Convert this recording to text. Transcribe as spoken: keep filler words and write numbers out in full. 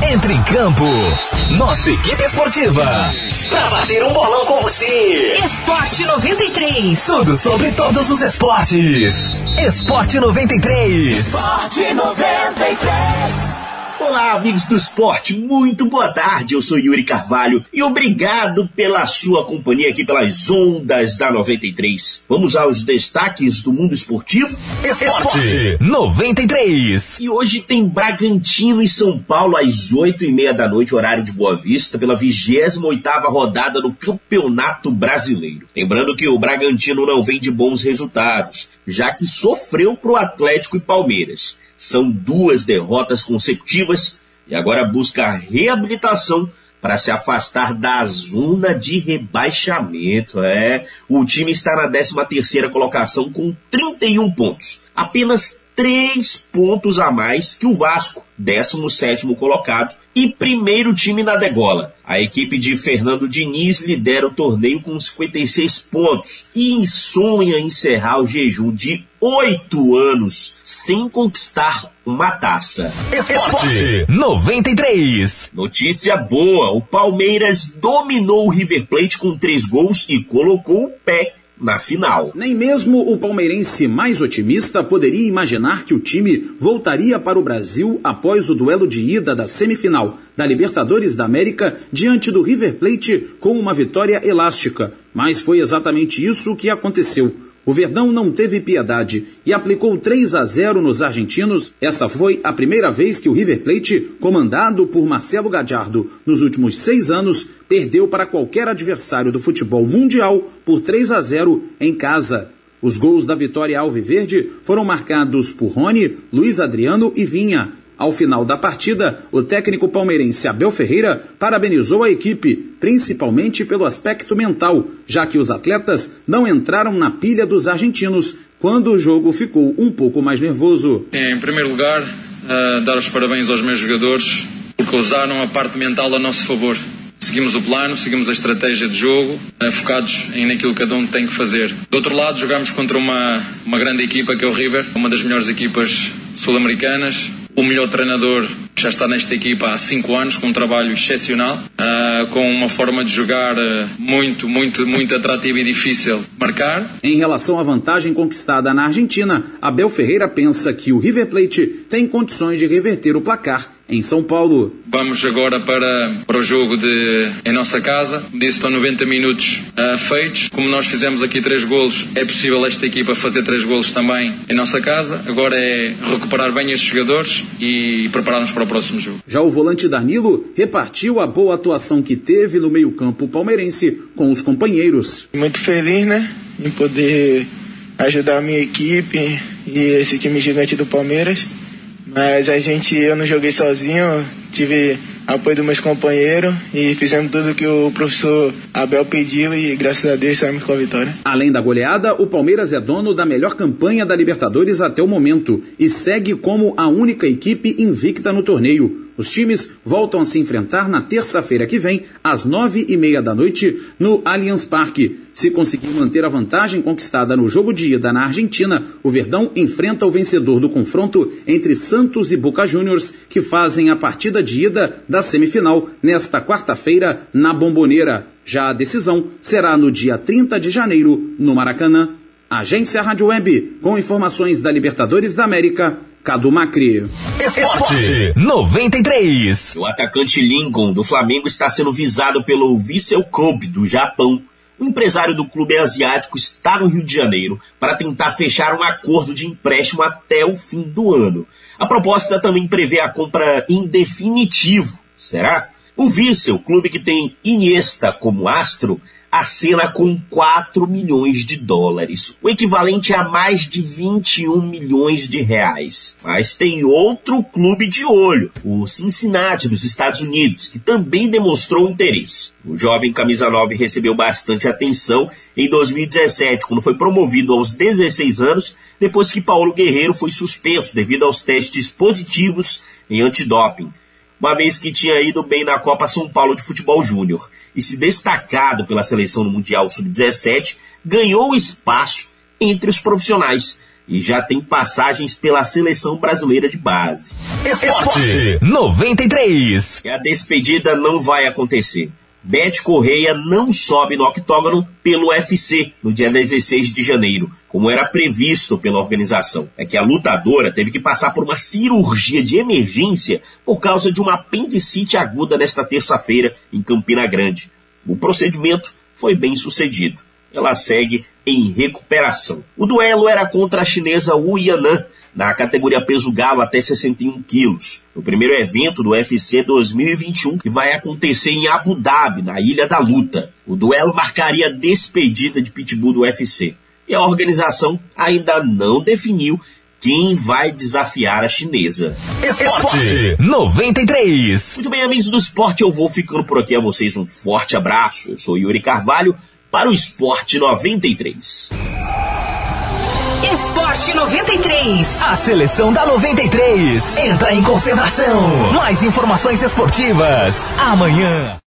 Entre em campo, nossa equipe esportiva, pra bater um bolão com você. Esporte noventa e três. Tudo sobre todos os esportes. Esporte noventa e três. Esporte noventa e três. Olá, amigos do esporte, muito boa tarde, eu sou Yuri Carvalho e obrigado pela sua companhia aqui pelas ondas da noventa e três. Vamos aos destaques do mundo esportivo? Esporte noventa e três. E hoje tem Bragantino e São Paulo às oito e meia da noite, horário de Boa Vista, pela vigésima oitava rodada do Campeonato Brasileiro. Lembrando que o Bragantino não vem de bons resultados, já que sofreu pro Atlético e Palmeiras. São duas derrotas consecutivas e agora busca a reabilitação para se afastar da zona de rebaixamento. É, o time está na décima terceira colocação com trinta e um pontos. Apenas três pontos a mais que o Vasco, décimo sétimo colocado e primeiro time na degola. A equipe de Fernando Diniz lidera o torneio com cinquenta e seis pontos e sonha encerrar o jejum de oito anos sem conquistar uma taça. Esporte noventa e três. Notícia boa, o Palmeiras dominou o River Plate com três gols e colocou o pé na final. Nem mesmo o palmeirense mais otimista poderia imaginar que o time voltaria para o Brasil após o duelo de ida da semifinal da Libertadores da América diante do River Plate com uma vitória elástica. Mas foi exatamente isso que aconteceu. O Verdão não teve piedade e aplicou três a zero nos argentinos. Essa foi a primeira vez que o River Plate, comandado por Marcelo Gallardo nos últimos seis anos, perdeu para qualquer adversário do futebol mundial por três a zero em casa. Os gols da vitória alviverde foram marcados por Rony, Luiz Adriano e Vinha. Ao final da partida, o técnico palmeirense Abel Ferreira parabenizou a equipe, principalmente pelo aspecto mental, já que os atletas não entraram na pilha dos argentinos quando o jogo ficou um pouco mais nervoso. Em primeiro lugar, uh, dar os parabéns aos meus jogadores, porque usaram a parte mental a nosso favor. Seguimos o plano, seguimos a estratégia de jogo, uh, focados em naquilo que cada um tem que fazer. Do outro lado, jogamos contra uma, uma grande equipa que é o River, uma das melhores equipas sul-americanas. O melhor treinador que já está nesta equipa há cinco anos, com um trabalho excepcional, uh, com uma forma de jogar uh, muito, muito, muito atrativa e difícil de marcar. Em relação à vantagem conquistada na Argentina, Abel Ferreira pensa que o River Plate tem condições de reverter o placar em São Paulo. Vamos agora para, para o jogo de, em nossa casa. Disse, estão noventa minutos uh, feitos. Como nós fizemos aqui três golos, é possível esta equipa fazer três golos também em nossa casa. Agora é recuperar bem estes jogadores e preparar-nos para o próximo jogo. Já o volante Danilo repartiu a boa atuação que teve no meio-campo palmeirense com os companheiros. Muito feliz, né, em poder ajudar a minha equipe e esse time gigante do Palmeiras. Mas a gente, eu não joguei sozinho, tive apoio dos meus companheiros e fizemos tudo que o professor Abel pediu e graças a Deus saímos com a vitória. Além da goleada, o Palmeiras é dono da melhor campanha da Libertadores até o momento e segue como a única equipe invicta no torneio. Os times voltam a se enfrentar na terça-feira que vem, às nove e meia da noite, no Allianz Parque. Se conseguir manter a vantagem conquistada no jogo de ida na Argentina, o Verdão enfrenta o vencedor do confronto entre Santos e Boca Juniors, que fazem a partida de ida da semifinal nesta quarta-feira na Bombonera. Já a decisão será no dia trinta de janeiro, no Maracanã. Agência Rádio Web, com informações da Libertadores da América, Cadu Macri. Esporte noventa e três. O atacante Lincoln do Flamengo está sendo visado pelo Vissel Kobe do Japão. O empresário do clube asiático está no Rio de Janeiro para tentar fechar um acordo de empréstimo até o fim do ano. A proposta também prevê a compra em definitivo. Será? O Vissel, clube que tem Iniesta como astro, acena com quatro milhões de dólares, o equivalente a mais de vinte e um milhões de reais. Mas tem outro clube de olho, o Cincinnati dos Estados Unidos, que também demonstrou interesse. O jovem camisa nove recebeu bastante atenção em dois mil e dezessete, quando foi promovido aos dezesseis anos, depois que Paulo Guerreiro foi suspenso devido aos testes positivos em antidoping, uma vez que tinha ido bem na Copa São Paulo de Futebol Júnior e se destacado pela seleção no Mundial sub dezessete, ganhou espaço entre os profissionais e já tem passagens pela seleção brasileira de base. Esporte noventa e três. E a despedida não vai acontecer. Beth Correia não sobe no octógono pelo U F C no dia dezesseis de janeiro, como era previsto pela organização. É que a lutadora teve que passar por uma cirurgia de emergência por causa de uma apendicite aguda nesta terça-feira em Campina Grande. O procedimento foi bem sucedido. Ela segue em recuperação. O duelo era contra a chinesa Wu Yanan, na categoria peso galo até sessenta e um quilos, no primeiro evento do U F C dois mil e vinte e um, que vai acontecer em Abu Dhabi, na Ilha da Luta. O duelo marcaria a despedida de Pitbull do U F C, e a organização ainda não definiu quem vai desafiar a chinesa. Esporte noventa e três. Muito bem, amigos do esporte, eu vou ficando por aqui. A vocês um forte abraço. Eu sou Yuri Carvalho para o Esporte noventa e três. Esporte noventa e três. A seleção da noventa e três entra em concentração. Mais informações esportivas amanhã.